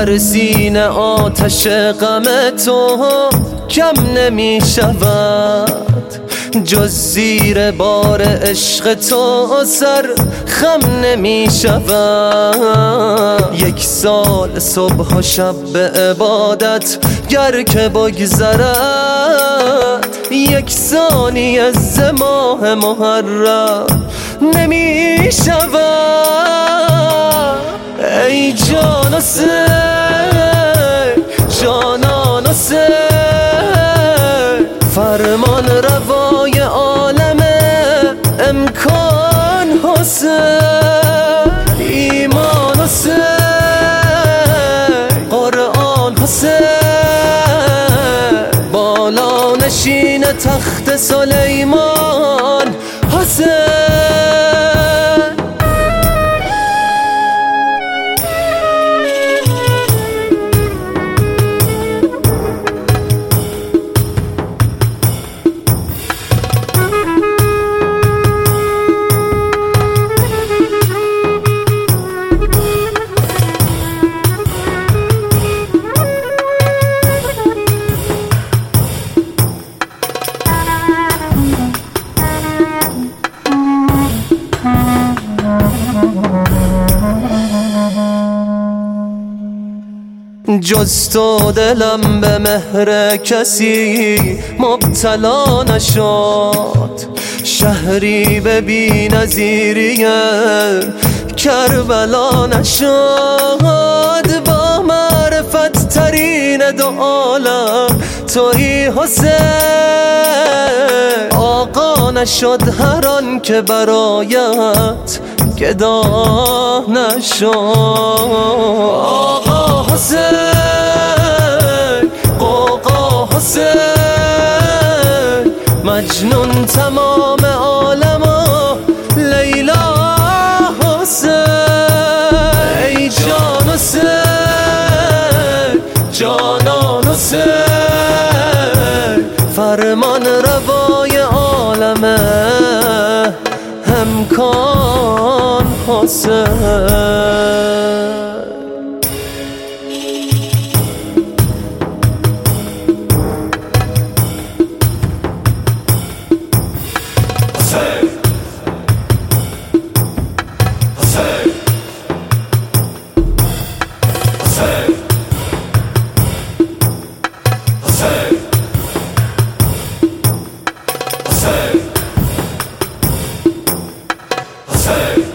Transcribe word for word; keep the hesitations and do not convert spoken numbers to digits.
در سینه آتش غم تو کم نمی شود، جز زیر بار عشق تو سر خم نمی شود. یک سال صبح و شب به عبادت گر که بگذرد، یک ثانیه ز ماه محرم نمی شود. ای جان حسین، جانان حسین، فرمان روای عالم امکان حسین، ایمان حسین، قرآن حسین، بالا نشین تخت سلیمان حسین. جز تو دلم به مهر کسی مبتلا نشد، شهری به بی نظیری کربلا نشد. با معرفت ترین دو عالم تویی حسین، آقا نشد هر آن که برایت گدا نشد. آقا حسین، قوقا حسین، مجنون تمام عالم و لیلا حسین. ای جان حسین، جانان حسین، فرمان روای عالم امکان حسین. Hey!